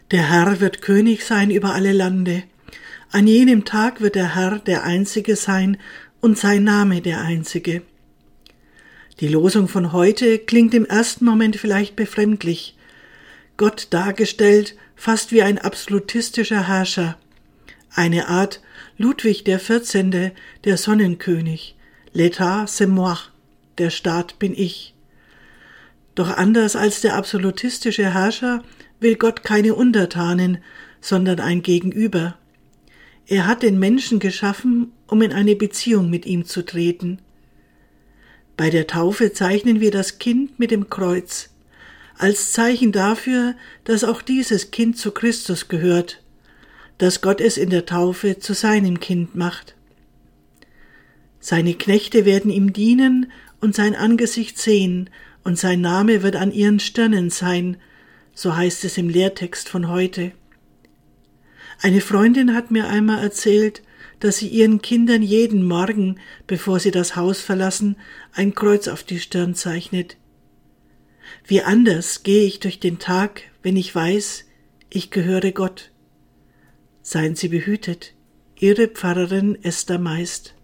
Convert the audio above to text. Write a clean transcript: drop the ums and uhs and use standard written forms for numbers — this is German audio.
Der Herr wird König sein über alle Lande. An jenem Tag wird der Herr der Einzige sein und sein Name der Einzige. Die Losung von heute klingt im ersten Moment vielleicht befremdlich. Gott dargestellt fast wie ein absolutistischer Herrscher. Eine Art Ludwig XIV., der Sonnenkönig. L'État c'est moi, der Staat bin ich. Doch anders als der absolutistische Herrscher will Gott keine Untertanen, sondern ein Gegenüber. Er hat den Menschen geschaffen, um in eine Beziehung mit ihm zu treten. Bei der Taufe zeichnen wir das Kind mit dem Kreuz, als Zeichen dafür, dass auch dieses Kind zu Christus gehört, dass Gott es in der Taufe zu seinem Kind macht. Seine Knechte werden ihm dienen und sein Angesicht sehen, und sein Name wird an ihren Stirnen sein, so heißt es im Lehrtext von heute. Eine Freundin hat mir einmal erzählt, dass sie ihren Kindern jeden Morgen, bevor sie das Haus verlassen, ein Kreuz auf die Stirn zeichnet. Wie anders gehe ich durch den Tag, wenn ich weiß, ich gehöre Gott. Seien Sie behütet, Ihre Pfarrerin Esther Meist.